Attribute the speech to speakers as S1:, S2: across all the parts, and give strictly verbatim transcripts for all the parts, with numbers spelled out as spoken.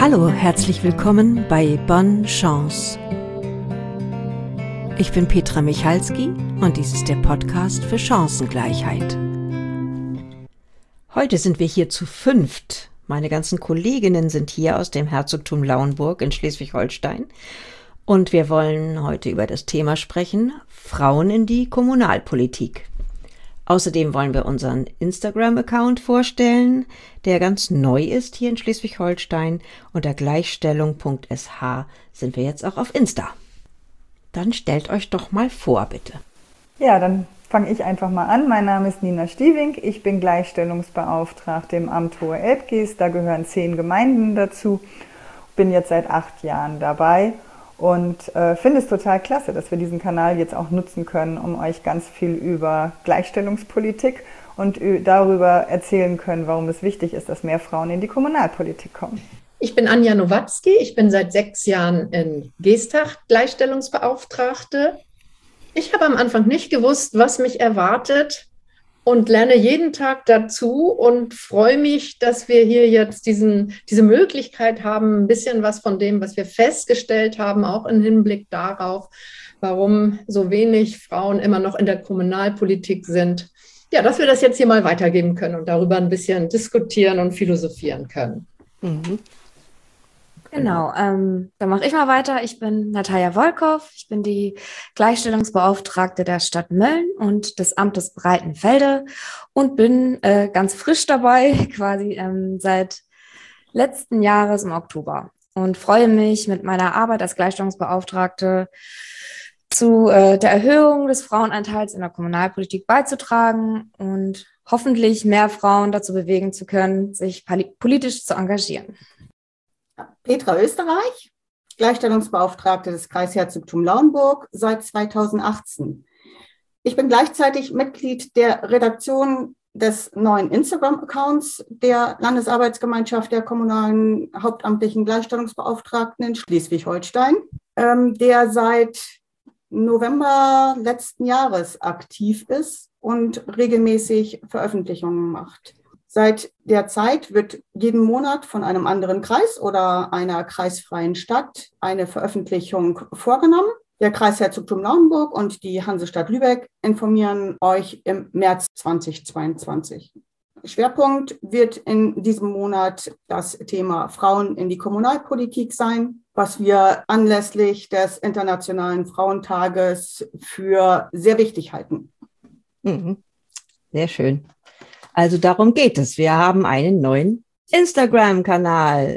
S1: Hallo, herzlich willkommen bei Bonne Chance. Ich bin Petra Michalski und dies ist der Podcast für Chancengleichheit. Heute sind wir hier zu fünft. Meine ganzen Kolleginnen sind hier aus dem Herzogtum Lauenburg in Schleswig-Holstein. Und wir wollen heute über das Thema sprechen, Frauen in die Kommunalpolitik. Außerdem wollen wir unseren Instagram-Account vorstellen, der ganz neu ist hier in Schleswig-Holstein. Unter gleichstellung punkt s h sind wir jetzt auch auf Insta. Dann stellt euch doch mal vor, bitte.
S2: Ja, dann fange ich einfach mal an. Mein Name ist Nina Stiewing. Ich bin Gleichstellungsbeauftragte im Amt Hohe Elbgeest. Da gehören zehn Gemeinden dazu. Bin jetzt seit acht Jahren dabei. Und äh, finde es total klasse, dass wir diesen Kanal jetzt auch nutzen können, um euch ganz viel über Gleichstellungspolitik und darüber erzählen können, warum es wichtig ist, dass mehr Frauen in die Kommunalpolitik kommen.
S3: Ich bin Anja Nowatzki, ich bin seit sechs Jahren in Geestach Gleichstellungsbeauftragte. Ich habe am Anfang nicht gewusst, was mich erwartet und lerne jeden Tag dazu und freue mich, dass wir hier jetzt diesen, diese Möglichkeit haben, ein bisschen was von dem, was wir festgestellt haben, auch im Hinblick darauf, warum so wenig Frauen immer noch in der Kommunalpolitik sind. Ja, dass wir das jetzt hier mal weitergeben können und darüber ein bisschen diskutieren und philosophieren können.
S4: Mhm. Genau, ähm, dann mache ich mal weiter. Ich bin Natalia Wolkow, ich bin die Gleichstellungsbeauftragte der Stadt Mölln und des Amtes Breitenfelde und bin äh, ganz frisch dabei, quasi ähm, seit letzten Jahres im Oktober und freue mich mit meiner Arbeit als Gleichstellungsbeauftragte zu äh, der Erhöhung des Frauenanteils in der Kommunalpolitik beizutragen und hoffentlich mehr Frauen dazu bewegen zu können, sich politisch zu engagieren.
S5: Petra Österreich, Gleichstellungsbeauftragte des Kreisherzogtums Lauenburg seit zweitausendachtzehn. Ich bin gleichzeitig Mitglied der Redaktion des neuen Instagram-Accounts der Landesarbeitsgemeinschaft der kommunalen hauptamtlichen Gleichstellungsbeauftragten in Schleswig-Holstein, ähm, der seit November letzten Jahres aktiv ist und regelmäßig Veröffentlichungen macht. Seit der Zeit wird jeden Monat von einem anderen Kreis oder einer kreisfreien Stadt eine Veröffentlichung vorgenommen. Der Kreisherzogtum Lauenburg und die Hansestadt Lübeck informieren euch im März zweitausendzweiundzwanzig. Schwerpunkt wird in diesem Monat das Thema Frauen in die Kommunalpolitik sein, was wir anlässlich des Internationalen Frauentages für sehr wichtig halten.
S1: Mhm. Sehr schön. Also darum geht es. Wir haben einen neuen Instagram-Kanal.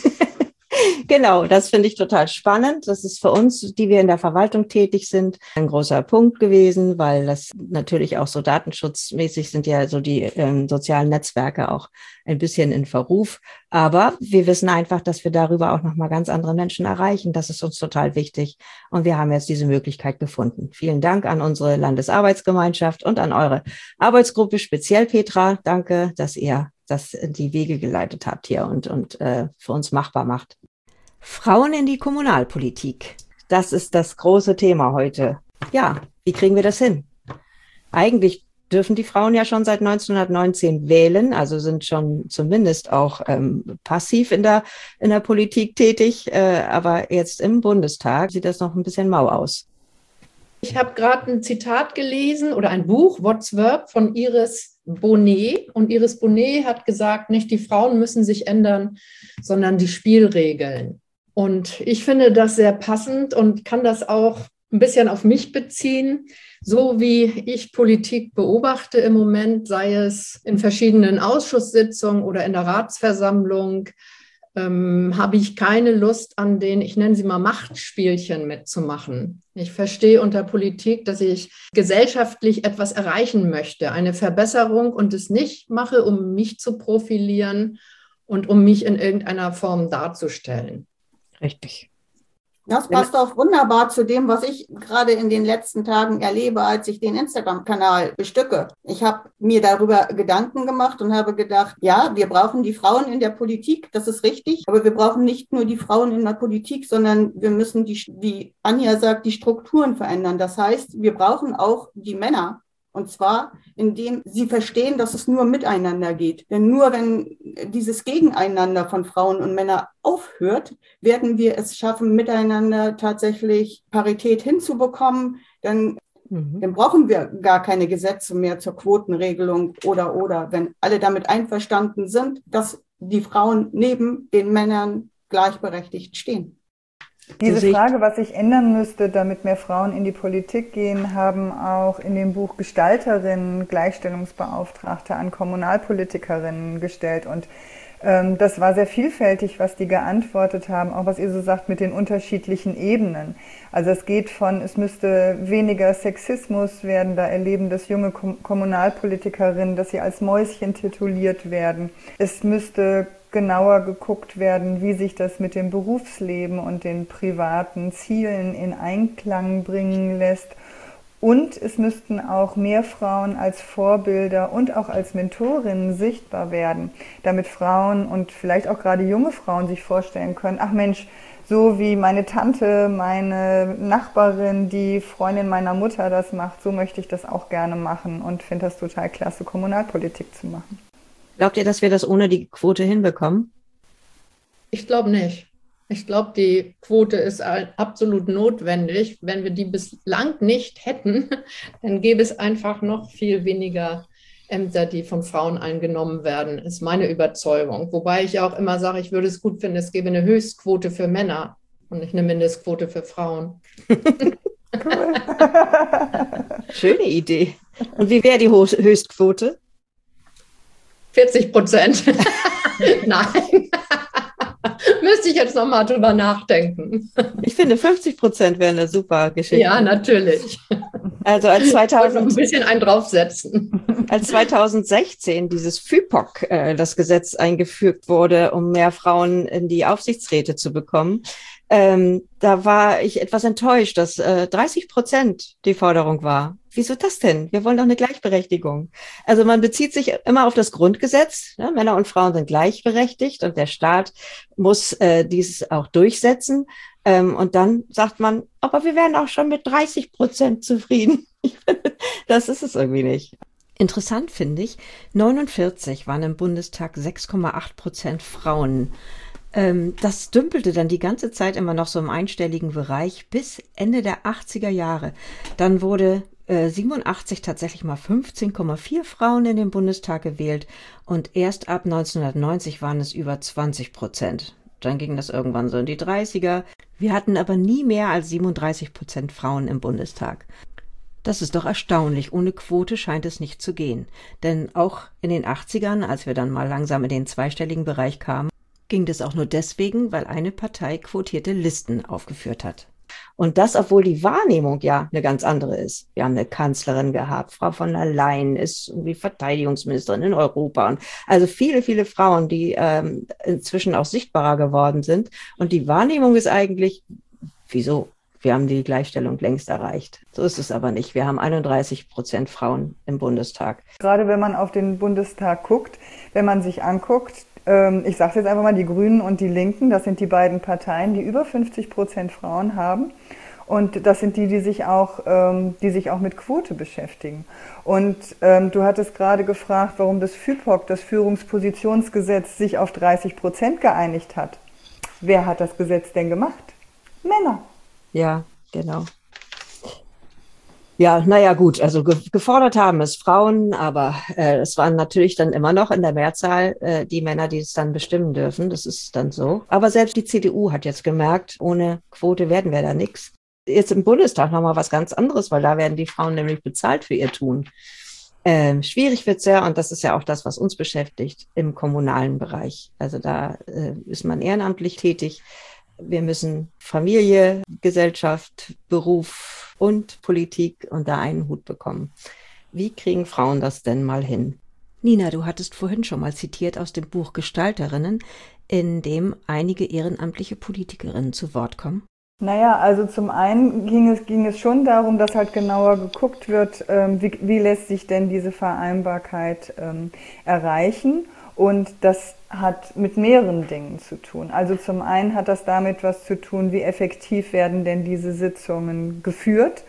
S1: Genau, das finde ich total spannend. Das ist für uns, die wir in der Verwaltung tätig sind, ein großer Punkt gewesen, weil das natürlich auch so datenschutzmäßig sind ja so die ähm, sozialen Netzwerke auch ein bisschen in Verruf. Aber wir wissen einfach, dass wir darüber auch nochmal ganz andere Menschen erreichen. Das ist uns total wichtig. Und wir haben jetzt diese Möglichkeit gefunden. Vielen Dank an unsere Landesarbeitsgemeinschaft und an eure Arbeitsgruppe, speziell Petra. Danke, dass ihr das in die Wege geleitet habt hier und, und äh, für uns machbar macht. Frauen in die Kommunalpolitik. Das ist das große Thema heute. Ja, wie kriegen wir das hin? Eigentlich dürfen die Frauen ja schon seit neunzehnhundertneunzehn wählen, also sind schon zumindest auch ähm, passiv in der, in der Politik tätig. Äh, aber jetzt im Bundestag sieht das noch ein bisschen mau aus.
S3: Ich habe gerade ein Zitat gelesen oder ein Buch, Wordsworth, von Iris Bonet. Und Iris Bonet hat gesagt, nicht die Frauen müssen sich ändern, sondern die Spielregeln. Und ich finde das sehr passend und kann das auch ein bisschen auf mich beziehen. So wie ich Politik beobachte im Moment, sei es in verschiedenen Ausschusssitzungen oder in der Ratsversammlung, ähm, habe ich keine Lust an den, ich nenne sie mal Machtspielchen mitzumachen. Ich verstehe unter Politik, dass ich gesellschaftlich etwas erreichen möchte, eine Verbesserung und es nicht mache, um mich zu profilieren und um mich in irgendeiner Form darzustellen.
S1: Richtig.
S5: Das passt auch wunderbar zu dem, was ich gerade in den letzten Tagen erlebe, als ich den Instagram-Kanal bestücke. Ich habe mir darüber Gedanken gemacht und habe gedacht, ja, wir brauchen die Frauen in der Politik, das ist richtig, aber wir brauchen nicht nur die Frauen in der Politik, sondern wir müssen, die, wie Anja sagt, die Strukturen verändern. Das heißt, wir brauchen auch die Männer Und zwar, indem sie verstehen, dass es nur miteinander geht. Denn nur wenn dieses Gegeneinander von Frauen und Männern aufhört, werden wir es schaffen, miteinander tatsächlich Parität hinzubekommen. Dann, mhm. dann brauchen wir gar keine Gesetze mehr zur Quotenregelung oder, oder. Wenn alle damit einverstanden sind, dass die Frauen neben den Männern gleichberechtigt stehen.
S2: Diese Frage, was sich ändern müsste, damit mehr Frauen in die Politik gehen, haben auch in dem Buch Gestalterinnen, Gleichstellungsbeauftragte an Kommunalpolitikerinnen gestellt. Und ähm, das war sehr vielfältig, was die geantwortet haben, auch was ihr so sagt mit den unterschiedlichen Ebenen. Also es geht von, es müsste weniger Sexismus werden, da erleben das junge Kom- Kommunalpolitikerinnen, dass sie als Mäuschen tituliert werden. Es müsste genauer geguckt werden, wie sich das mit dem Berufsleben und den privaten Zielen in Einklang bringen lässt. Und es müssten auch mehr Frauen als Vorbilder und auch als Mentorinnen sichtbar werden, damit Frauen und vielleicht auch gerade junge Frauen sich vorstellen können, ach Mensch, so wie meine Tante, meine Nachbarin, die Freundin meiner Mutter das macht, so möchte ich das auch gerne machen und finde das total klasse, Kommunalpolitik zu machen.
S1: Glaubt ihr, dass wir das ohne die Quote hinbekommen?
S3: Ich glaube nicht. Ich glaube, die Quote ist absolut notwendig. Wenn wir die bislang nicht hätten, dann gäbe es einfach noch viel weniger Ämter, die von Frauen eingenommen werden, ist meine Überzeugung. Wobei ich auch immer sage, ich würde es gut finden, es gäbe eine Höchstquote für Männer und nicht eine Mindestquote für Frauen.
S2: Cool.
S1: Schöne Idee. Und wie wäre die Höchstquote?
S3: vierzig Prozent. Nein. Müsste ich jetzt nochmal drüber nachdenken.
S1: Ich finde, fünfzig Prozent wäre eine super Geschichte.
S3: Ja, natürlich.
S1: Also als zweitausend,
S3: noch ein bisschen einen draufsetzen.
S1: Als zweitausendsechzehn dieses F I P O C, äh, das Gesetz eingefügt wurde, um mehr Frauen in die Aufsichtsräte zu bekommen, ähm, da war ich etwas enttäuscht, dass äh, dreißig Prozent die Forderung war. Wieso das denn? Wir wollen doch eine Gleichberechtigung. Also man bezieht sich immer auf das Grundgesetz. Ne? Männer und Frauen sind gleichberechtigt und der Staat muss äh, dies auch durchsetzen. Ähm, und dann sagt man, aber wir wären auch schon mit dreißig Prozent zufrieden. Das ist es irgendwie nicht. Interessant finde ich, neunundvierzig waren im Bundestag sechs Komma acht Prozent Frauen. Ähm, das dümpelte dann die ganze Zeit immer noch so im einstelligen Bereich bis Ende der achtziger Jahre. Dann wurde äh, siebenundachtzig tatsächlich mal fünfzehn Komma vier Frauen in den Bundestag gewählt und erst ab neunzehnhundertneunzig waren es über zwanzig Prozent. Dann ging das irgendwann so in die dreißiger. Wir hatten aber nie mehr als siebenunddreißig Prozent Frauen im Bundestag. Das ist doch erstaunlich. Ohne Quote scheint es nicht zu gehen. Denn auch in den achtzigern, als wir dann mal langsam in den zweistelligen Bereich kamen, ging das auch nur deswegen, weil eine Partei quotierte Listen aufgeführt hat. Und das, obwohl die Wahrnehmung ja eine ganz andere ist. Wir haben eine Kanzlerin gehabt, Frau von der Leyen ist irgendwie Verteidigungsministerin in Europa. Und also viele, viele Frauen, die ähm, inzwischen auch sichtbarer geworden sind. Und die Wahrnehmung ist eigentlich, wieso? Wir haben die Gleichstellung längst erreicht. So ist es aber nicht. Wir haben einunddreißig Prozent Frauen im Bundestag.
S2: Gerade wenn man auf den Bundestag guckt, wenn man sich anguckt, ähm, ich sage jetzt einfach mal, die Grünen und die Linken, das sind die beiden Parteien, die über fünfzig Prozent Frauen haben. Und das sind die, die sich auch, ähm, die sich auch mit Quote beschäftigen. Und ähm, du hattest gerade gefragt, warum das F I P O C, das Führungspositionsgesetz, sich auf dreißig Prozent geeinigt hat. Wer hat das Gesetz denn gemacht? Männer.
S1: Ja, genau. Ja, naja, gut, also ge- gefordert haben es Frauen, aber äh, es waren natürlich dann immer noch in der Mehrzahl äh, die Männer, die es dann bestimmen dürfen. Das ist dann so. Aber selbst die C D U hat jetzt gemerkt, ohne Quote werden wir da nichts. Jetzt im Bundestag nochmal was ganz anderes, weil da werden die Frauen nämlich bezahlt für ihr Tun. Ähm, schwierig wird's ja, und das ist ja auch das, was uns beschäftigt, im kommunalen Bereich. Also da äh, ist man ehrenamtlich tätig. Wir müssen Familie, Gesellschaft, Beruf und Politik unter einen Hut bekommen. Wie kriegen Frauen das denn mal hin? Nina, du hattest vorhin schon mal zitiert aus dem Buch Gestalterinnen, in dem einige ehrenamtliche Politikerinnen zu Wort kommen.
S2: Naja, also zum einen ging es, ging es schon darum, dass halt genauer geguckt wird, ähm, wie, wie lässt sich denn diese Vereinbarkeit ähm, erreichen. Und das hat mit mehreren Dingen zu tun. Also zum einen hat das damit was zu tun, wie effektiv werden denn diese Sitzungen geführt.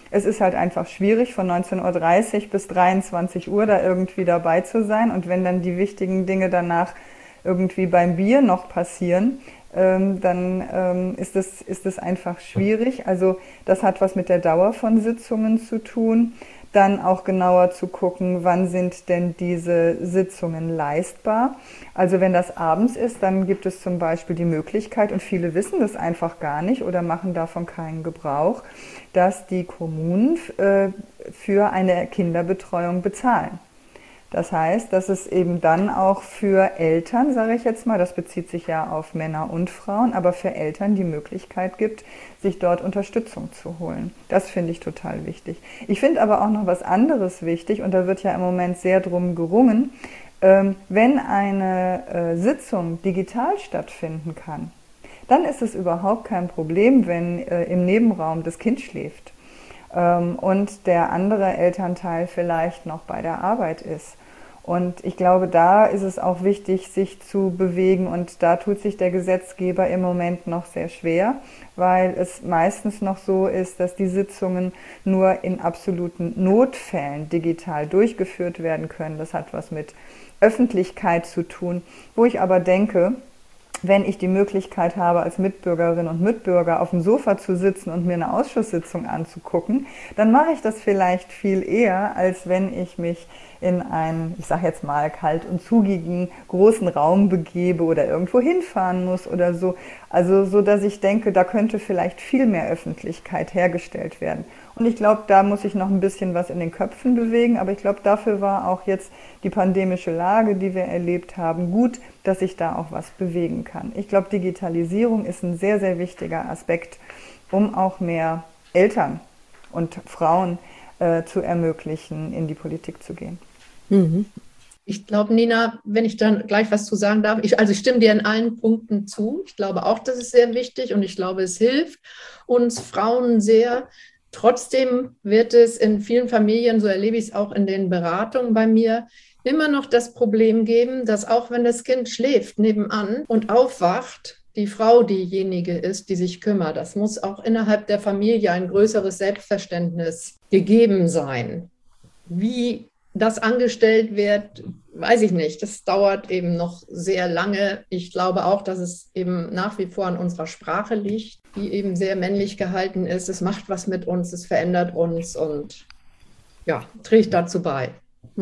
S2: Es ist halt einfach schwierig, von neunzehn Uhr dreißig bis dreiundzwanzig Uhr da irgendwie dabei zu sein. Und wenn dann die wichtigen Dinge danach irgendwie beim Bier noch passieren, ähm, dann ähm, ist es, ist es einfach schwierig. Also das hat was mit der Dauer von Sitzungen zu tun. Dann auch genauer zu gucken, wann sind denn diese Sitzungen leistbar. Also wenn das abends ist, dann gibt es zum Beispiel die Möglichkeit, und viele wissen das einfach gar nicht oder machen davon keinen Gebrauch, dass die Kommunen äh, für eine Kinderbetreuung bezahlen. Das heißt, dass es eben dann auch für Eltern, sage ich jetzt mal, das bezieht sich ja auf Männer und Frauen, aber für Eltern die Möglichkeit gibt, sich dort Unterstützung zu holen. Das finde ich total wichtig. Ich finde aber auch noch was anderes wichtig, und da wird ja im Moment sehr drum gerungen, ähm, wenn eine äh, Sitzung digital stattfinden kann, dann ist es überhaupt kein Problem, wenn äh, im Nebenraum das Kind schläft ähm, und der andere Elternteil vielleicht noch bei der Arbeit ist. Und ich glaube, da ist es auch wichtig, sich zu bewegen, und da tut sich der Gesetzgeber im Moment noch sehr schwer, weil es meistens noch so ist, dass die Sitzungen nur in absoluten Notfällen digital durchgeführt werden können. Das hat was mit Öffentlichkeit zu tun, wo ich aber denke, wenn ich die Möglichkeit habe, als Mitbürgerin und Mitbürger auf dem Sofa zu sitzen und mir eine Ausschusssitzung anzugucken, dann mache ich das vielleicht viel eher, als wenn ich mich in einen, ich sage jetzt mal, kalt und zugigen großen Raum begebe oder irgendwo hinfahren muss oder so. Also so, dass ich denke, da könnte vielleicht viel mehr Öffentlichkeit hergestellt werden. Und ich glaube, da muss ich noch ein bisschen was in den Köpfen bewegen, aber ich glaube, dafür war auch jetzt die pandemische Lage, die wir erlebt haben, gut, dass ich da auch was bewegen kann. Ich glaube, Digitalisierung ist ein sehr, sehr wichtiger Aspekt, um auch mehr Eltern und Frauen äh, zu ermöglichen, in die Politik zu gehen.
S3: Mhm. Ich glaube, Nina, wenn ich dann gleich was zu sagen darf, ich, also ich stimme dir in allen Punkten zu. Ich glaube auch, das ist sehr wichtig, und ich glaube, es hilft uns Frauen sehr. Trotzdem wird es in vielen Familien, so erlebe ich es auch in den Beratungen bei mir, immer noch das Problem geben, dass auch wenn das Kind schläft nebenan und aufwacht, die Frau diejenige ist, die sich kümmert. Das muss auch innerhalb der Familie ein größeres Selbstverständnis gegeben sein. Wie das angestellt wird, weiß ich nicht. Das dauert eben noch sehr lange. Ich glaube auch, dass es eben nach wie vor an unserer Sprache liegt, die eben sehr männlich gehalten ist. Es macht was mit uns, es verändert uns und ja, trägt dazu bei.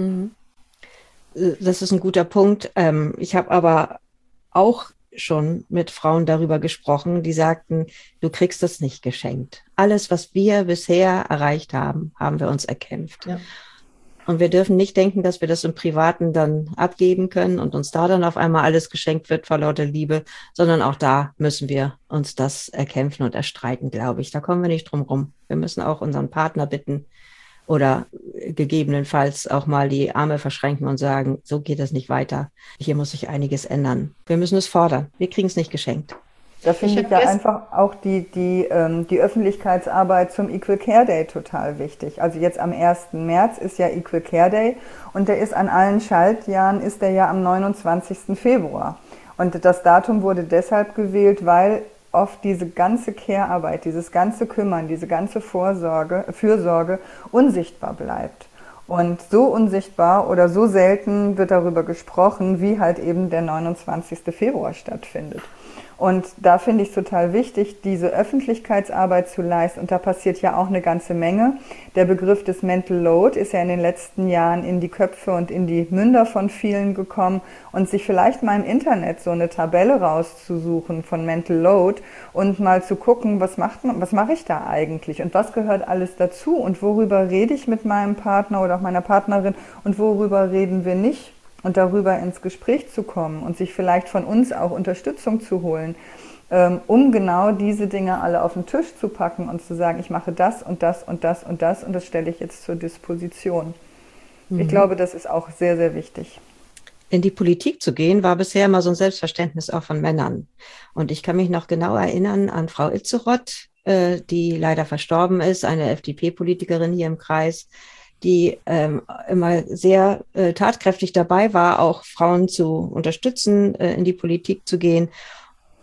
S1: Das ist ein guter Punkt. Ich habe aber auch schon mit Frauen darüber gesprochen, die sagten, du kriegst das nicht geschenkt. Alles, was wir bisher erreicht haben, haben wir uns erkämpft. Ja. Und wir dürfen nicht denken, dass wir das im Privaten dann abgeben können und uns da dann auf einmal alles geschenkt wird vor lauter Liebe, sondern auch da müssen wir uns das erkämpfen und erstreiten, glaube ich. Da kommen wir nicht drum rum. Wir müssen auch unseren Partner bitten oder gegebenenfalls auch mal die Arme verschränken und sagen, so geht das nicht weiter. Hier muss sich einiges ändern. Wir müssen es fordern. Wir kriegen es nicht geschenkt.
S2: Da finde ich, ich ja einfach auch die, die, ähm, die Öffentlichkeitsarbeit zum Equal Care Day total wichtig. Also jetzt am ersten März ist ja Equal Care Day, und der ist an allen Schaltjahren, ist der ja am neunundzwanzigsten Februar. Und das Datum wurde deshalb gewählt, weil oft diese ganze Care-Arbeit, dieses ganze Kümmern, diese ganze Vorsorge, Fürsorge unsichtbar bleibt. Und so unsichtbar oder so selten wird darüber gesprochen, wie halt eben der neunundzwanzigste Februar stattfindet. Und da finde ich es total wichtig, diese Öffentlichkeitsarbeit zu leisten. Und da passiert ja auch eine ganze Menge. Der Begriff des Mental Load ist ja in den letzten Jahren in die Köpfe und in die Münder von vielen gekommen. Und sich vielleicht mal im Internet so eine Tabelle rauszusuchen von Mental Load und mal zu gucken, was macht man, was mache ich da eigentlich und was gehört alles dazu und worüber rede ich mit meinem Partner oder auch meiner Partnerin und worüber reden wir nicht. Und darüber ins Gespräch zu kommen und sich vielleicht von uns auch Unterstützung zu holen, ähm, um genau diese Dinge alle auf den Tisch zu packen und zu sagen, ich mache das und das und das und das und das stelle ich jetzt zur Disposition. Mhm. Ich glaube, das ist auch sehr, sehr wichtig.
S1: In die Politik zu gehen, war bisher immer so ein Selbstverständnis auch von Männern. Und ich kann mich noch genau erinnern an Frau Itzeroth, äh, die leider verstorben ist, eine F D P-Politikerin hier im Kreis, die ähm, immer sehr äh, tatkräftig dabei war, auch Frauen zu unterstützen, äh, in die Politik zu gehen.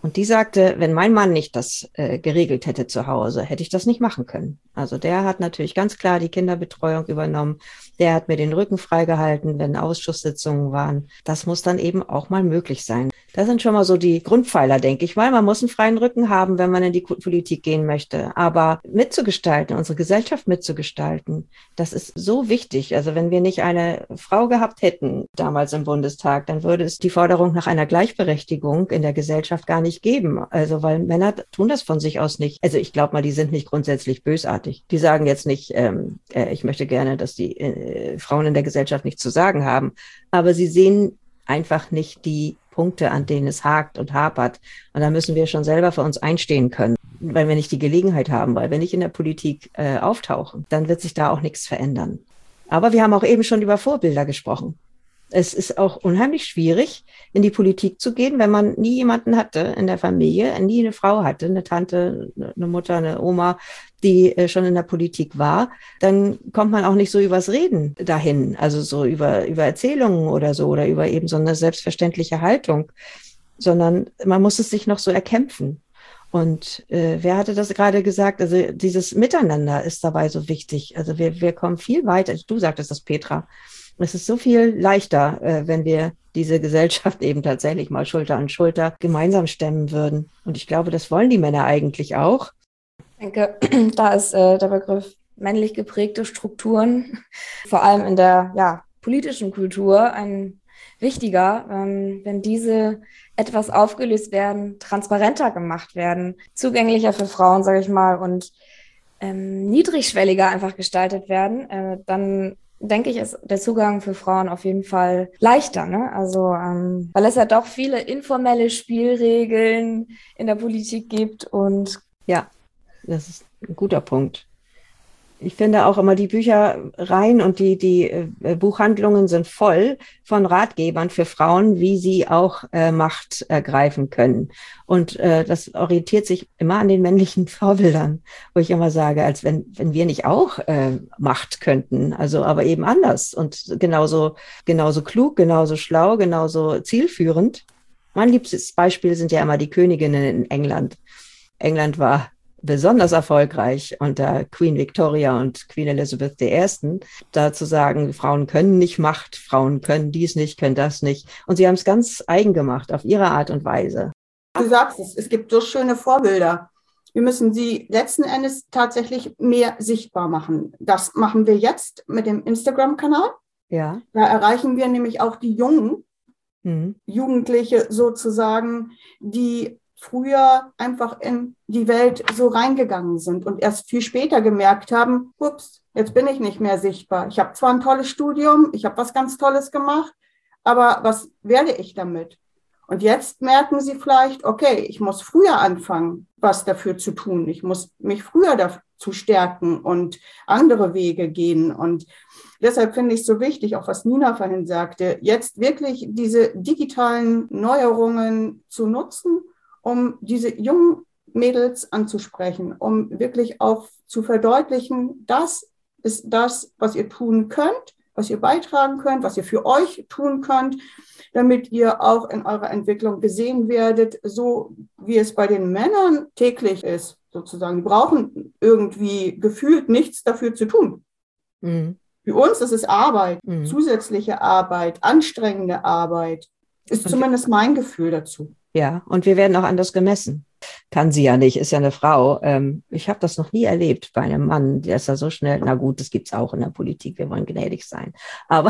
S1: Und die sagte, wenn mein Mann nicht das äh, geregelt hätte zu Hause, hätte ich das nicht machen können. Also der hat natürlich ganz klar die Kinderbetreuung übernommen. Der hat mir den Rücken freigehalten, wenn Ausschusssitzungen waren. Das muss dann eben auch mal möglich sein. Das sind schon mal so die Grundpfeiler, denke ich mal. Man muss einen freien Rücken haben, wenn man in die Politik gehen möchte. Aber mitzugestalten, unsere Gesellschaft mitzugestalten, das ist so wichtig. Also wenn wir nicht eine Frau gehabt hätten damals im Bundestag, dann würde es die Forderung nach einer Gleichberechtigung in der Gesellschaft gar nicht geben. Also weil Männer tun das von sich aus nicht. Also ich glaube mal, die sind nicht grundsätzlich bösartig. Die sagen jetzt nicht, ähm, äh, ich möchte gerne, dass die äh, Frauen in der Gesellschaft nichts zu sagen haben. Aber sie sehen einfach nicht die Punkte, an denen es hakt und hapert. Und da müssen wir schon selber für uns einstehen können, weil wir nicht die Gelegenheit haben, weil wir nicht in der Politik äh, auftauchen, dann wird sich da auch nichts verändern. Aber wir haben auch eben schon über Vorbilder gesprochen. Es ist auch unheimlich schwierig, in die Politik zu gehen, wenn man nie jemanden hatte in der Familie, nie eine Frau hatte, eine Tante, eine Mutter, eine Oma, die äh, schon in der Politik war. Dann kommt man auch nicht so übers Reden dahin, also so über, über Erzählungen oder so oder über eben so eine selbstverständliche Haltung, sondern man muss es sich noch so erkämpfen. Und äh, wer hatte das gerade gesagt? Also dieses Miteinander ist dabei so wichtig. Also wir, wir kommen viel weiter. Du sagtest das, Petra. Es ist so viel leichter, äh, wenn wir diese Gesellschaft eben tatsächlich mal Schulter an Schulter gemeinsam stemmen würden. Und ich glaube, das wollen die Männer eigentlich auch.
S4: Ich denke, da ist äh, der Begriff männlich geprägte Strukturen, vor allem in der ja, politischen Kultur, ein wichtiger, ähm, wenn diese etwas aufgelöst werden, transparenter gemacht werden, zugänglicher für Frauen, sage ich mal, und ähm, niedrigschwelliger einfach gestaltet werden, äh, dann denke ich, ist der Zugang für Frauen auf jeden Fall leichter, ne? Also, ähm, weil es ja doch viele informelle Spielregeln in der Politik gibt und
S1: ja, das ist ein guter Punkt. Ich finde auch immer, die Büchereien und die, die äh, Buchhandlungen sind voll von Ratgebern für Frauen, wie sie auch äh, Macht ergreifen können. Und äh, das orientiert sich immer an den männlichen Vorbildern, wo ich immer sage, als wenn, wenn wir nicht auch äh, Macht könnten, also aber eben anders und genauso, genauso klug, genauso schlau, genauso zielführend. Mein liebstes Beispiel sind ja immer die Königinnen in England. England war besonders erfolgreich unter Queen Victoria und Queen Elizabeth der Ersten, da zu sagen, Frauen können nicht Macht, Frauen können dies nicht, können das nicht. Und sie haben es ganz eigen gemacht, auf ihre Art und Weise.
S5: Du sagst es, es gibt so schöne Vorbilder. Wir müssen sie letzten Endes tatsächlich mehr sichtbar machen. Das machen wir jetzt mit dem Instagram-Kanal.
S1: Ja.
S5: Da erreichen wir nämlich auch die Jungen,
S1: mhm.
S5: Jugendliche sozusagen, die früher einfach in die Welt so reingegangen sind und erst viel später gemerkt haben, ups, jetzt bin ich nicht mehr sichtbar. Ich habe zwar ein tolles Studium, ich habe was ganz Tolles gemacht, aber was werde ich damit? Und jetzt merken sie vielleicht, okay, ich muss früher anfangen, was dafür zu tun. Ich muss mich früher dazu stärken und andere Wege gehen. Und deshalb finde ich es so wichtig, auch was Nina vorhin sagte, jetzt wirklich diese digitalen Neuerungen zu nutzen, um diese jungen Mädels anzusprechen, um wirklich auch zu verdeutlichen, das ist das, was ihr tun könnt, was ihr beitragen könnt, was ihr für euch tun könnt, damit ihr auch in eurer Entwicklung gesehen werdet, so wie es bei den Männern täglich ist, sozusagen. Die brauchen irgendwie gefühlt nichts dafür zu tun.
S1: Mhm.
S5: Für uns ist es Arbeit,
S1: mhm.
S5: zusätzliche Arbeit, anstrengende Arbeit, ist
S1: und
S5: zumindest mein Gefühl dazu.
S1: Ja, und wir werden auch anders gemessen. Kann sie ja nicht, ist ja eine Frau. Ähm, ich habe das noch nie erlebt bei einem Mann, der ist ja so schnell, na gut, das gibt's auch in der Politik, wir wollen gnädig sein. Aber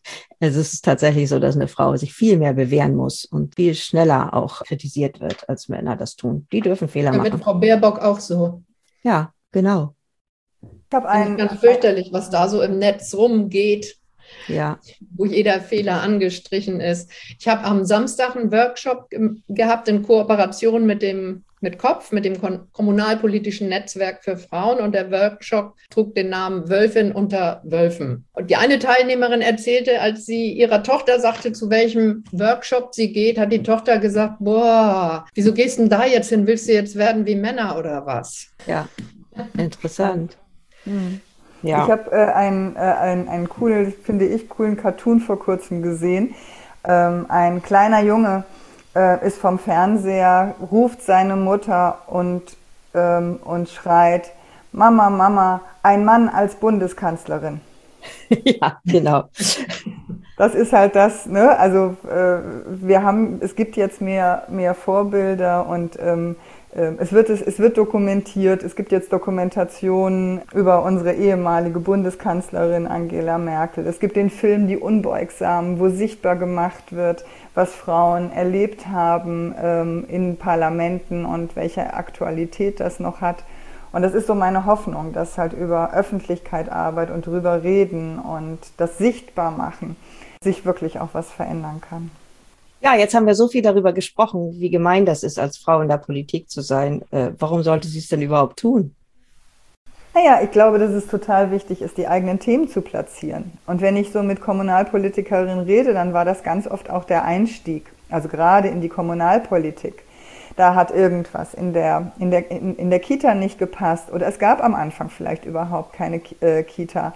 S1: es ist tatsächlich so, dass eine Frau sich viel mehr bewähren muss und viel schneller auch kritisiert wird, als Männer das tun. Die dürfen Fehler
S3: ja,
S1: machen.
S3: mit Frau Baerbock auch so.
S1: Ja, genau.
S2: Ich habe einen
S3: ganz fürchterlich, was da so im Netz rumgeht.
S1: Ja.
S3: Wo jeder Fehler angestrichen ist. Ich habe am Samstag einen Workshop ge- gehabt in Kooperation mit dem mit Kopf, mit dem Kon- kommunalpolitischen Netzwerk für Frauen, und der Workshop trug den Namen Wölfin unter Wölfen. Und die eine Teilnehmerin erzählte, als sie ihrer Tochter sagte, zu welchem Workshop sie geht, hat die Tochter gesagt, boah, wieso gehst du denn da jetzt hin? Willst du jetzt werden wie Männer oder was?
S1: Ja, interessant.
S2: Mhm.
S1: Ja.
S2: Ich habe äh, einen, äh, einen, einen coolen, finde ich, coolen Cartoon vor kurzem gesehen. Ähm, ein kleiner Junge äh, ist vom Fernseher, ruft seine Mutter und, ähm, und schreit, Mama, Mama, ein Mann als Bundeskanzlerin.
S1: Ja, genau.
S2: Das ist halt das, ne? Also äh, wir haben, es gibt jetzt mehr, mehr Vorbilder und ähm, äh, es wird, es, es wird dokumentiert. Es gibt jetzt Dokumentationen über unsere ehemalige Bundeskanzlerin Angela Merkel. Es gibt den Film Die Unbeugsamen, wo sichtbar gemacht wird, was Frauen erlebt haben ähm, in Parlamenten und welche Aktualität das noch hat. Und das ist so meine Hoffnung, dass halt über Öffentlichkeitsarbeit und drüber reden und das sichtbar machen sich wirklich auch was verändern kann.
S1: Ja, jetzt haben wir so viel darüber gesprochen, wie gemein das ist, als Frau in der Politik zu sein. Äh, warum sollte sie es denn überhaupt tun?
S2: Naja, ich glaube, dass es total wichtig ist, die eigenen Themen zu platzieren. Und wenn ich so mit Kommunalpolitikerinnen rede, dann war das ganz oft auch der Einstieg, also gerade in die Kommunalpolitik. Da hat irgendwas in der, in der, in, in der Kita nicht gepasst oder es gab am Anfang vielleicht überhaupt keine äh, Kita.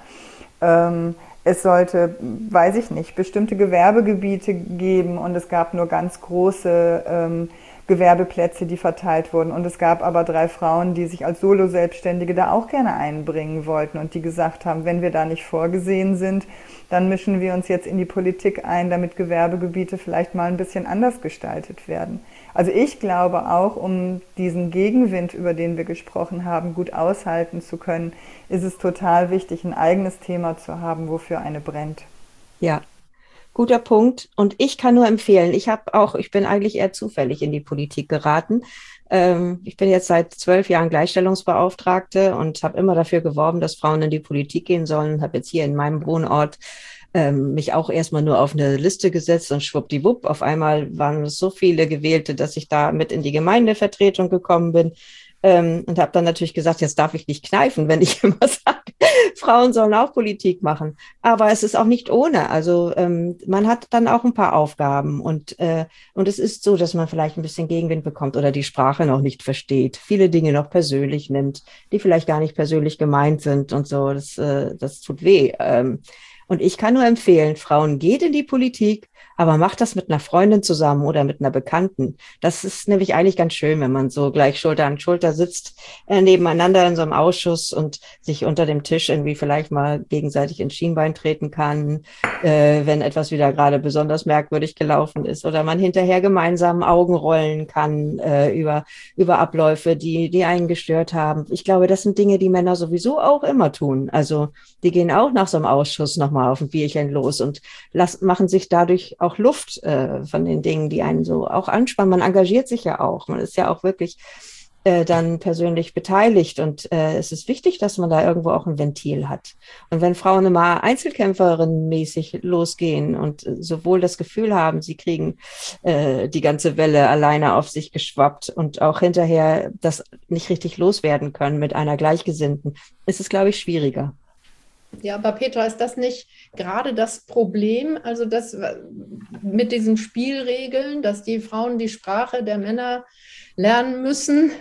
S2: Ähm, es sollte, weiß ich nicht, bestimmte Gewerbegebiete geben und es gab nur ganz große ähm, Gewerbeplätze, die verteilt wurden. Und es gab aber drei Frauen, die sich als Solo-Selbstständige da auch gerne einbringen wollten und die gesagt haben, wenn wir da nicht vorgesehen sind, dann mischen wir uns jetzt in die Politik ein, damit Gewerbegebiete vielleicht mal ein bisschen anders gestaltet werden. Also ich glaube auch, um diesen Gegenwind, über den wir gesprochen haben, gut aushalten zu können, ist es total wichtig, ein eigenes Thema zu haben, wofür eine brennt.
S1: Ja, guter Punkt. Und ich kann nur empfehlen, ich habe auch, ich bin eigentlich eher zufällig in die Politik geraten. Ähm, ich bin jetzt seit zwölf Jahren Gleichstellungsbeauftragte und habe immer dafür geworben, dass Frauen in die Politik gehen sollen. Habe jetzt hier in meinem Wohnort ähm, mich auch erstmal nur auf eine Liste gesetzt und schwuppdiwupp, auf einmal waren es so viele Gewählte, dass ich da mit in die Gemeindevertretung gekommen bin. Ähm, und habe dann natürlich gesagt, jetzt darf ich nicht kneifen, wenn ich immer sage, Frauen sollen auch Politik machen. Aber es ist auch nicht ohne. Also ähm, man hat dann auch ein paar Aufgaben und, äh, und es ist so, dass man vielleicht ein bisschen Gegenwind bekommt oder die Sprache noch nicht versteht, viele Dinge noch persönlich nimmt, die vielleicht gar nicht persönlich gemeint sind und so. Das, äh, das tut weh. Ähm, und ich kann nur empfehlen, Frauen, geht in die Politik, aber macht das mit einer Freundin zusammen oder mit einer Bekannten. Das ist nämlich eigentlich ganz schön, wenn man so gleich Schulter an Schulter sitzt, äh, nebeneinander in so einem Ausschuss und sich unter dem Tisch irgendwie vielleicht mal gegenseitig ins Schienbein treten kann, äh, wenn etwas wieder gerade besonders merkwürdig gelaufen ist oder man hinterher gemeinsam Augen rollen kann äh, über, über Abläufe, die, die einen gestört haben. Ich glaube, das sind Dinge, die Männer sowieso auch immer tun. Also die gehen auch nach so einem Ausschuss nochmal auf ein Bierchen los und lassen, machen sich dadurch auch Luft äh, von den Dingen, die einen so auch anspannen. Man engagiert sich ja auch. Man ist ja auch wirklich äh, dann persönlich beteiligt und äh, es ist wichtig, dass man da irgendwo auch ein Ventil hat. Und wenn Frauen immer Einzelkämpferinnenmäßig losgehen und äh, sowohl das Gefühl haben, sie kriegen äh, die ganze Welle alleine auf sich geschwappt und auch hinterher das nicht richtig loswerden können mit einer Gleichgesinnten, ist es, glaube ich, schwieriger.
S3: Ja, aber Petra, ist das nicht gerade das Problem, also das mit diesen Spielregeln, dass die Frauen die Sprache der Männer lernen müssen,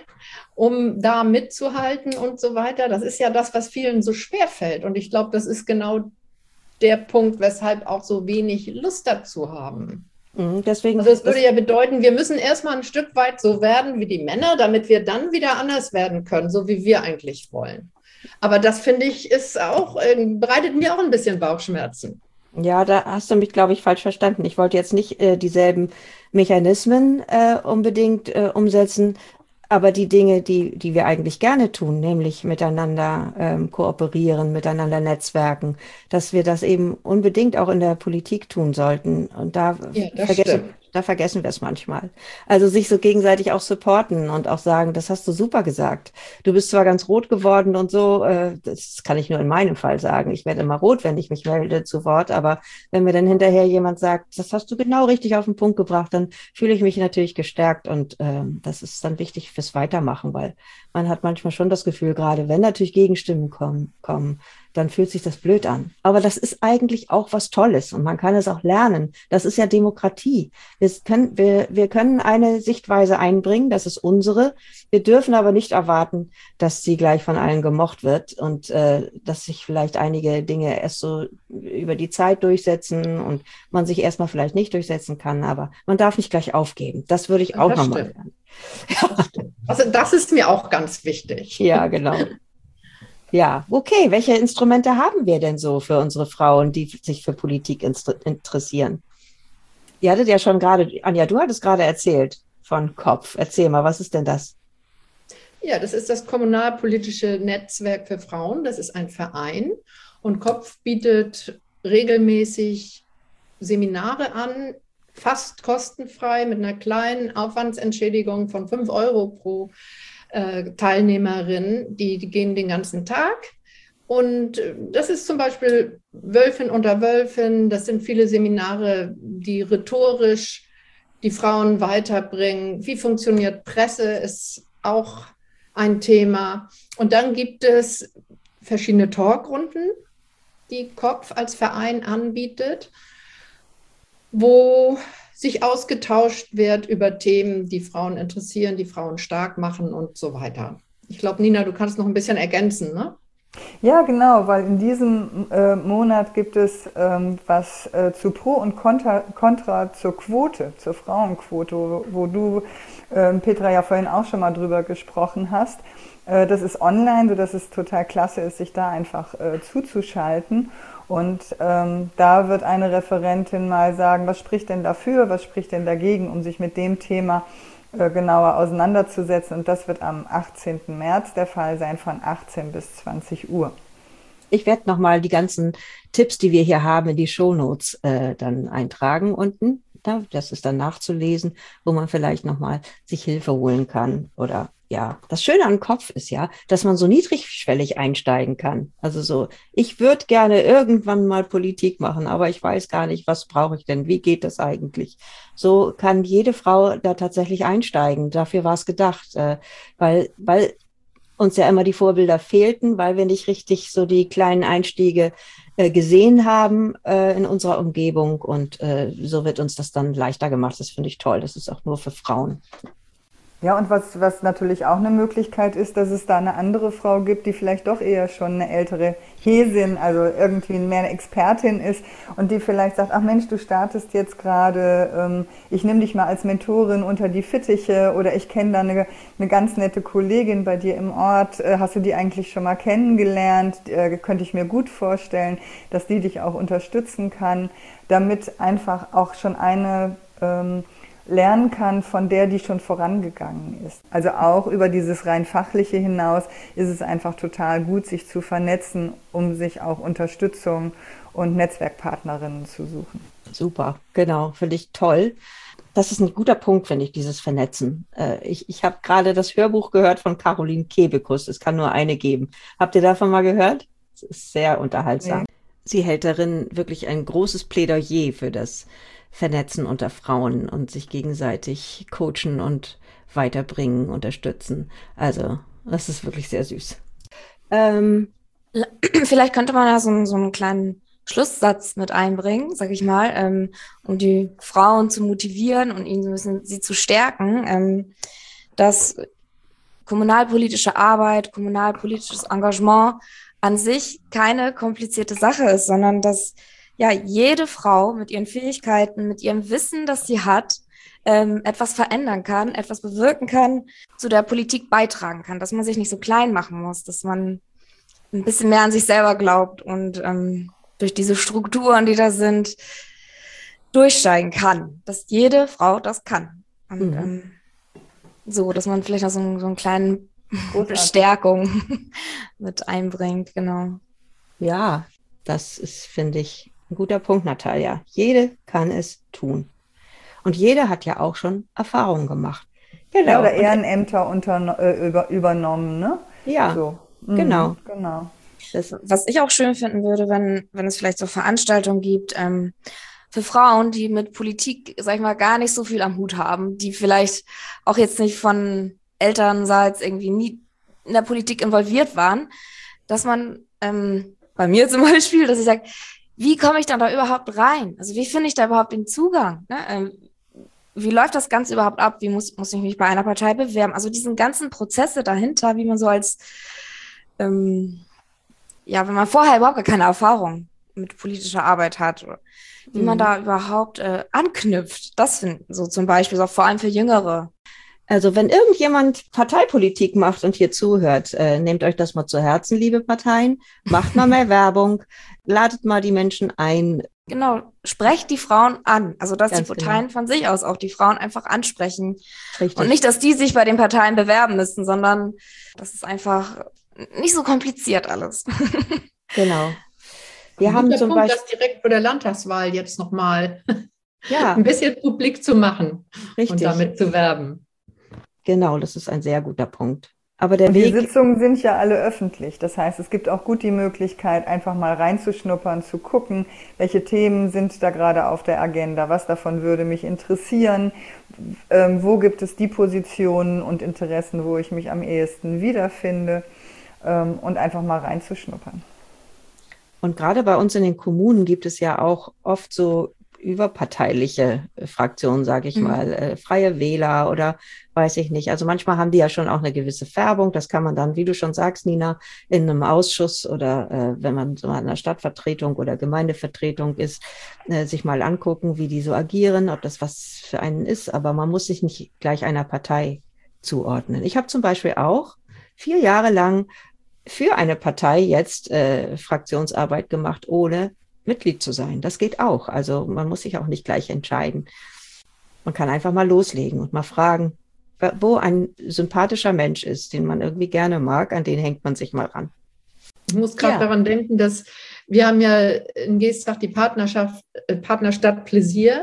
S3: um da mitzuhalten und so weiter? Das ist ja das, was vielen so schwer fällt. Und ich glaube, das ist genau der Punkt, weshalb auch so wenig Lust dazu haben.
S1: Deswegen,
S3: also es würde ja bedeuten, wir müssen erstmal ein Stück weit so werden wie die Männer, damit wir dann wieder anders werden können, so wie wir eigentlich wollen. Aber das, finde ich, ist auch, äh, bereitet mir auch ein bisschen Bauchschmerzen.
S1: Ja, da hast du mich, glaube ich, falsch verstanden. Ich wollte jetzt nicht äh, dieselben Mechanismen äh, unbedingt äh, umsetzen, aber die Dinge, die, die wir eigentlich gerne tun, nämlich miteinander ähm, kooperieren, miteinander netzwerken, dass wir das eben unbedingt auch in der Politik tun sollten. Und da
S3: Ja, das
S1: vergessen,
S3: stimmt.
S1: da vergessen wir es manchmal. Also sich so gegenseitig auch supporten und auch sagen, das hast du super gesagt. Du bist zwar ganz rot geworden und so, äh, das kann ich nur in meinem Fall sagen. Ich werde immer rot, wenn ich mich melde zu Wort, aber wenn mir dann hinterher jemand sagt, das hast du genau richtig auf den Punkt gebracht, dann fühle ich mich natürlich gestärkt und äh, das ist dann wichtig fürs Weitermachen, weil man hat manchmal schon das Gefühl, gerade wenn natürlich Gegenstimmen kommen, kommen dann fühlt sich das blöd an. Aber das ist eigentlich auch was Tolles und man kann es auch lernen. Das ist ja Demokratie. Wir können, wir, wir können eine Sichtweise einbringen, das ist unsere. Wir dürfen aber nicht erwarten, dass sie gleich von allen gemocht wird und äh, dass sich vielleicht einige Dinge erst so über die Zeit durchsetzen und man sich erstmal vielleicht nicht durchsetzen kann, aber man darf nicht gleich aufgeben. Das würde ich auch nochmal lernen.
S3: Das stimmt. Also das ist mir auch ganz wichtig.
S1: Ja, genau. Ja, okay. Welche Instrumente haben wir denn so für unsere Frauen, die sich für Politik interessieren? Ihr hattet ja schon gerade, Anja, du hattest gerade erzählt von Kopf. Erzähl mal, was ist denn das?
S3: Ja, das ist das Kommunalpolitische Netzwerk für Frauen. Das ist ein Verein und Kopf bietet regelmäßig Seminare an, fast kostenfrei mit einer kleinen Aufwandsentschädigung von fünf Euro pro äh, Teilnehmerin. Die, die gehen den ganzen Tag. Und das ist zum Beispiel Wölfin unter Wölfin. Das sind viele Seminare, die rhetorisch die Frauen weiterbringen. Wie funktioniert Presse, ist auch ein Thema. Und dann gibt es verschiedene Talkrunden, die Kopf als Verein anbietet, wo sich ausgetauscht wird über Themen, die Frauen interessieren, die Frauen stark machen und so weiter. Ich glaube, Nina, du kannst noch ein bisschen ergänzen, ne?
S2: Ja, genau, weil in diesem äh, Monat gibt es ähm, was äh, zu Pro und Contra, Contra zur Quote, zur Frauenquote, wo, wo du, äh, Petra, ja vorhin auch schon mal drüber gesprochen hast. Äh, das ist online, sodass es total klasse ist, sich da einfach äh, zuzuschalten. Und ähm, da wird eine Referentin mal sagen, was spricht denn dafür, was spricht denn dagegen, um sich mit dem Thema äh, genauer auseinanderzusetzen. Und das wird am achtzehnten März der Fall sein, von achtzehn bis zwanzig Uhr.
S1: Ich werde nochmal die ganzen Tipps, die wir hier haben, in die Shownotes äh, dann eintragen unten. Ja, das ist dann nachzulesen, wo man vielleicht nochmal sich Hilfe holen kann oder ja, das Schöne am Kopf ist ja, dass man so niedrigschwellig einsteigen kann. Also so, ich würde gerne irgendwann mal Politik machen, aber ich weiß gar nicht, was brauche ich denn? Wie geht das eigentlich? So kann jede Frau da tatsächlich einsteigen. Dafür war es gedacht, äh, weil, weil uns ja immer die Vorbilder fehlten, weil wir nicht richtig so die kleinen Einstiege äh, gesehen haben äh, in unserer Umgebung und äh, so wird uns das dann leichter gemacht. Das finde ich toll. Das ist auch nur für Frauen.
S2: Ja, und was, was natürlich auch eine Möglichkeit ist, dass es da eine andere Frau gibt, die vielleicht doch eher schon eine ältere Häsin, also irgendwie mehr eine Expertin ist und die vielleicht sagt, ach Mensch, du startest jetzt gerade, ähm, ich nehme dich mal als Mentorin unter die Fittiche oder ich kenne da eine, eine ganz nette Kollegin bei dir im Ort, äh, hast du die eigentlich schon mal kennengelernt, äh, könnte ich mir gut vorstellen, dass die dich auch unterstützen kann, damit einfach auch schon eine ähm, lernen kann von der, die schon vorangegangen ist. Also auch über dieses rein Fachliche hinaus ist es einfach total gut, sich zu vernetzen, um sich auch Unterstützung und Netzwerkpartnerinnen zu suchen.
S1: Super, genau, finde ich toll. Das ist ein guter Punkt, finde ich, dieses Vernetzen. Äh, ich ich habe gerade das Hörbuch gehört von Caroline Kebekus. Es kann nur eine geben. Habt ihr davon mal gehört? Es ist sehr unterhaltsam. Nee. Sie hält darin wirklich ein großes Plädoyer für das Vernetzen unter Frauen und sich gegenseitig coachen und weiterbringen, unterstützen. Also, das ist wirklich sehr süß.
S4: Ähm, Vielleicht könnte man ja so, so einen kleinen Schlusssatz mit einbringen, sag ich mal, ähm, um die Frauen zu motivieren und ihnen so ein bisschen sie zu stärken, ähm, dass kommunalpolitische Arbeit, kommunalpolitisches Engagement an sich keine komplizierte Sache ist, sondern dass ja jede Frau mit ihren Fähigkeiten, mit ihrem Wissen, das sie hat, ähm, etwas verändern kann, etwas bewirken kann, zu der Politik beitragen kann, dass man sich nicht so klein machen muss, dass man ein bisschen mehr an sich selber glaubt und ähm, durch diese Strukturen, die da sind, durchsteigen kann, dass jede Frau das kann. Und mhm. ähm, so, dass man vielleicht auch so, so einen kleinen Bestärkung mit einbringt, genau.
S1: Ja, das ist, finde ich, ein guter Punkt, Natalia. Jede kann es tun. Und jede hat ja auch schon Erfahrungen gemacht.
S2: Genau. Ja, oder Ehrenämter unter, äh, über, übernommen, ne?
S1: Ja, so. mhm, genau.
S2: genau.
S4: Das, was ich auch schön finden würde, wenn, wenn es vielleicht so Veranstaltungen gibt, ähm, für Frauen, die mit Politik, sag ich mal, gar nicht so viel am Hut haben, die vielleicht auch jetzt nicht von Elternseits irgendwie nie in der Politik involviert waren, dass man ähm, bei mir zum Beispiel, dass ich sage, wie komme ich dann da überhaupt rein? Also wie finde ich da überhaupt den Zugang? Ne? Ähm, wie läuft das Ganze überhaupt ab? Wie muss, muss ich mich bei einer Partei bewerben? Also diesen ganzen Prozesse dahinter, wie man so als, ähm, ja, wenn man vorher überhaupt gar keine Erfahrung mit politischer Arbeit hat, oder wie mhm. man da überhaupt äh, anknüpft. Das finden so zum Beispiel, so vor allem für Jüngere.
S1: Also wenn irgendjemand Parteipolitik macht und hier zuhört, äh, nehmt euch das mal zu Herzen, liebe Parteien, macht mal mehr Werbung, ladet mal die Menschen ein.
S4: Genau, sprecht die Frauen an. Also dass
S1: Ganz
S4: die Parteien genau. von sich aus auch die Frauen einfach ansprechen.
S1: Richtig.
S4: Und nicht, dass die sich bei den Parteien bewerben müssen, sondern das ist einfach nicht so kompliziert alles.
S1: Genau. Wir
S3: Ein
S1: haben
S3: guter
S1: zum
S3: Punkt,
S1: Beispiel
S3: das direkt vor der Landtagswahl jetzt nochmal
S1: ja.
S3: ein bisschen publik zu machen.
S1: Richtig.
S3: Und damit zu werben.
S1: Genau, das ist ein sehr guter Punkt. Aber der
S2: und
S1: Weg.
S2: Die Sitzungen sind ja alle öffentlich. Das heißt, es gibt auch gut die Möglichkeit, einfach mal reinzuschnuppern, zu gucken, welche Themen sind da gerade auf der Agenda, was davon würde mich interessieren, ähm, wo gibt es die Positionen und Interessen, wo ich mich am ehesten wiederfinde, ähm, und einfach mal reinzuschnuppern.
S1: Und gerade bei uns in den Kommunen gibt es ja auch oft so überparteiliche Fraktionen, sage ich mhm. mal, äh, Freie Wähler oder weiß ich nicht. Also manchmal haben die ja schon auch eine gewisse Färbung. Das kann man dann, wie du schon sagst, Nina, in einem Ausschuss oder äh, wenn man so an einer Stadtvertretung oder Gemeindevertretung ist, äh, sich mal angucken, wie die so agieren, ob das was für einen ist. Aber man muss sich nicht gleich einer Partei zuordnen. Ich habe zum Beispiel auch vier Jahre lang für eine Partei jetzt äh, Fraktionsarbeit gemacht, ohne Mitglied zu sein. Das geht auch. Also man muss sich auch nicht gleich entscheiden. Man kann einfach mal loslegen und mal fragen, wo ein sympathischer Mensch ist, den man irgendwie gerne mag, an den hängt man sich mal ran.
S3: Ich muss gerade ja. daran denken, dass wir haben ja in Geestach die Partnerschaft, äh, Partnerstadt Pläsier.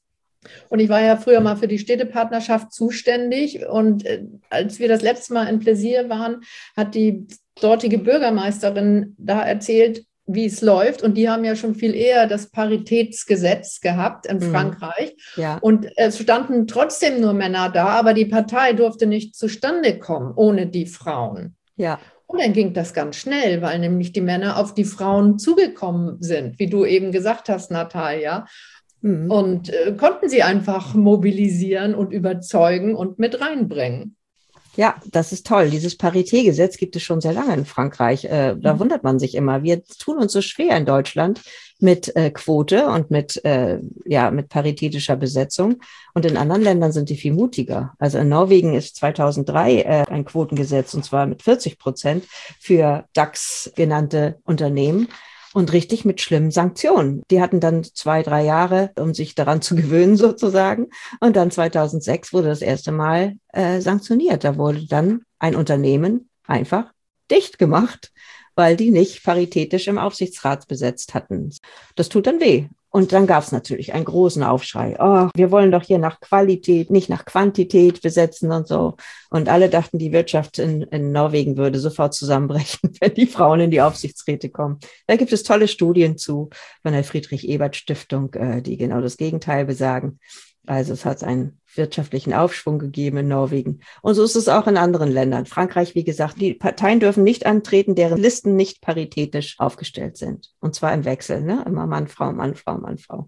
S3: Und ich war ja früher mal für die Städtepartnerschaft zuständig. Und äh, als wir das letzte Mal in Pläsier waren, hat die dortige Bürgermeisterin da erzählt, wie es läuft. Und die haben ja schon viel eher das Paritätsgesetz gehabt in mhm. Frankreich. Ja. Und es standen trotzdem nur Männer da, aber die Partei durfte nicht zustande kommen ohne die Frauen.
S1: Ja.
S3: Und dann ging das ganz schnell, weil nämlich die Männer auf die Frauen zugekommen sind, wie du eben gesagt hast, Natalia. Mhm. Und äh, konnten sie einfach mobilisieren und überzeugen und mit reinbringen.
S1: Ja, das ist toll. Dieses Paritätgesetz gibt es schon sehr lange in Frankreich. Äh, da wundert man sich immer. Wir tun uns so schwer in Deutschland mit äh, Quote und mit, äh, ja, mit paritätischer Besetzung. Und in anderen Ländern sind die viel mutiger. Also in Norwegen ist zweitausenddrei äh, ein Quotengesetz, und zwar mit vierzig Prozent für DAX genannte Unternehmen. Und richtig mit schlimmen Sanktionen. Die hatten dann zwei, drei Jahre, um sich daran zu gewöhnen sozusagen. Und dann zweitausendsechs wurde das erste Mal äh, sanktioniert. Da wurde dann ein Unternehmen einfach dicht gemacht, weil die nicht paritätisch im Aufsichtsrat besetzt hatten. Das tut dann weh. Und dann gab es natürlich einen großen Aufschrei. Oh, wir wollen doch hier nach Qualität, nicht nach Quantität besetzen und so. Und alle dachten, die Wirtschaft in, in Norwegen würde sofort zusammenbrechen, wenn die Frauen in die Aufsichtsräte kommen. Da gibt es tolle Studien zu von der Friedrich-Ebert-Stiftung, äh, die genau das Gegenteil besagen. Also es hat einen wirtschaftlichen Aufschwung gegeben in Norwegen. Und so ist es auch in anderen Ländern. Frankreich, wie gesagt, die Parteien dürfen nicht antreten, deren Listen nicht paritätisch aufgestellt sind. Und zwar im Wechsel, ne? Immer Mann, Frau, Mann, Frau, Mann, Frau.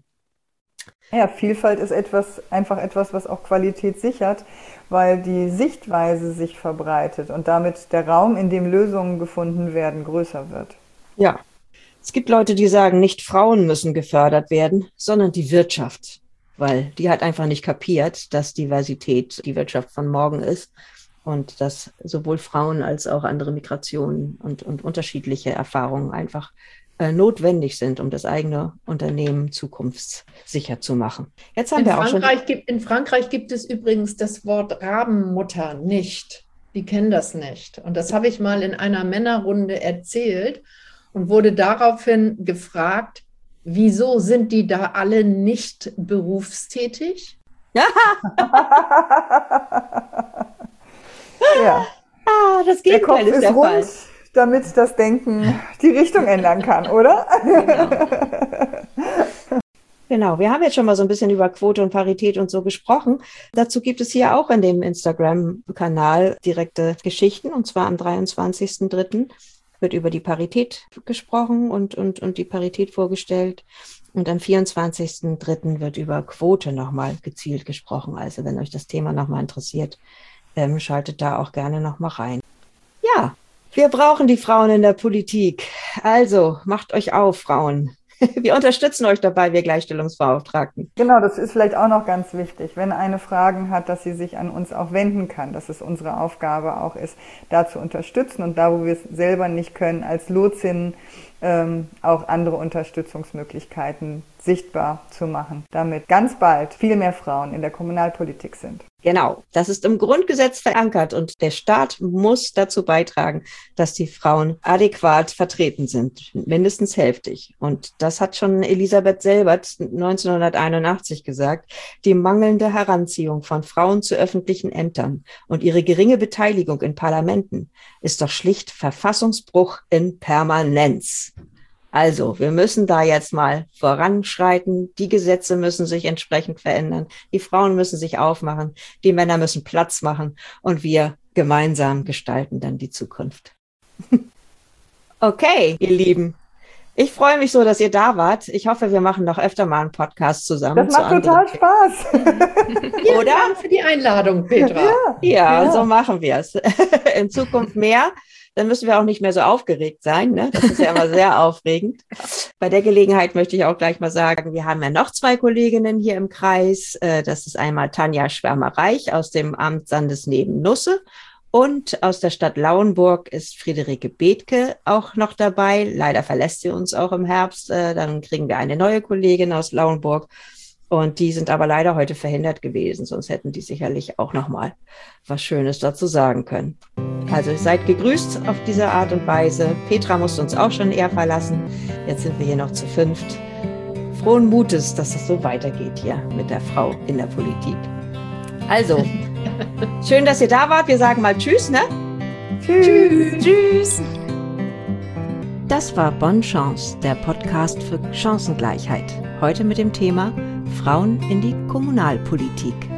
S2: Ja, Vielfalt ist etwas, einfach etwas, was auch Qualität sichert, weil die Sichtweise sich verbreitet und damit der Raum, in dem Lösungen gefunden werden, größer wird.
S1: Ja, es gibt Leute, die sagen, nicht Frauen müssen gefördert werden, sondern die Wirtschaft. Weil die hat einfach nicht kapiert, dass Diversität die Wirtschaft von morgen ist und dass sowohl Frauen als auch andere Migrationen und, und unterschiedliche Erfahrungen einfach äh, notwendig sind, um das eigene Unternehmen zukunftssicher zu machen. Jetzt haben
S3: in,
S1: wir auch
S3: Frankreich
S1: schon
S3: gibt, in Frankreich gibt es übrigens das Wort Rabenmutter nicht. Die kennen das nicht. Und das habe ich mal in einer Männerrunde erzählt und wurde daraufhin gefragt, wieso sind die da alle nicht berufstätig?
S2: Ja.
S1: Ah, das
S2: der Kopf
S1: ist
S2: ist
S1: der
S2: rund,
S1: Fall.
S2: Damit das Denken die Richtung ändern kann, oder?
S1: Genau. Genau, wir haben jetzt schon mal so ein bisschen über Quote und Parität und so gesprochen. Dazu gibt es hier auch in dem Instagram-Kanal direkte Geschichten, und zwar am dreiundzwanzigsten dritten wird über die Parität gesprochen und, und, und die Parität vorgestellt. Und am vierundzwanzigsten dritten wird über Quote nochmal gezielt gesprochen. Also wenn euch das Thema nochmal interessiert, ähm, schaltet da auch gerne nochmal rein. Ja, wir brauchen die Frauen in der Politik. Also macht euch auf, Frauen. Wir unterstützen euch dabei, wir Gleichstellungsbeauftragten.
S2: Genau, das ist vielleicht auch noch ganz wichtig, wenn eine Fragen hat, dass sie sich an uns auch wenden kann, dass es unsere Aufgabe auch ist, da zu unterstützen und da, wo wir es selber nicht können, als Lotsinnen ähm, auch andere Unterstützungsmöglichkeiten sichtbar zu machen, damit ganz bald viel mehr Frauen in der Kommunalpolitik sind.
S1: Genau, das ist im Grundgesetz verankert und der Staat muss dazu beitragen, dass die Frauen adäquat vertreten sind, mindestens hälftig. Und das hat schon Elisabeth Selbert neunzehnhunderteinundachtzig gesagt, die mangelnde Heranziehung von Frauen zu öffentlichen Ämtern und ihre geringe Beteiligung in Parlamenten ist doch schlicht Verfassungsbruch in Permanenz. Also, wir müssen da jetzt mal voranschreiten. Die Gesetze müssen sich entsprechend verändern. Die Frauen müssen sich aufmachen. Die Männer müssen Platz machen. Und wir gemeinsam gestalten dann die Zukunft. Okay, ihr Lieben. Ich freue mich so, dass ihr da wart. Ich hoffe, wir machen noch öfter mal einen Podcast zusammen.
S2: Das macht total Spaß.
S3: Vielen
S1: Oder?
S3: Dank für die Einladung, Petra.
S2: Ja,
S1: Ja,
S2: ja.
S1: so machen wir es. In Zukunft mehr. Dann müssen wir auch nicht mehr so aufgeregt sein. Ne? Das ist ja immer sehr aufregend. Bei der Gelegenheit möchte ich auch gleich mal sagen, wir haben ja noch zwei Kolleginnen hier im Kreis. Das ist einmal Tanja Schwärmer-Reich aus dem Amt Sandesneben-Nusse und aus der Stadt Lauenburg ist Friederike Bethke auch noch dabei. Leider verlässt sie uns auch im Herbst. Dann kriegen wir eine neue Kollegin aus Lauenburg. Und die sind aber leider heute verhindert gewesen, sonst hätten die sicherlich auch noch mal was Schönes dazu sagen können. Also seid gegrüßt auf diese Art und Weise. Petra musste uns auch schon eher verlassen. Jetzt sind wir hier noch zu fünft. Frohen Mutes, dass es so weitergeht hier mit der Frau in der Politik. Also, schön, dass ihr da wart. Wir sagen mal Tschüss, ne?
S2: Tschüss.
S1: Tschüss. Das war Bonne Chance, der Podcast für Chancengleichheit. Heute mit dem Thema Frauen in die Kommunalpolitik.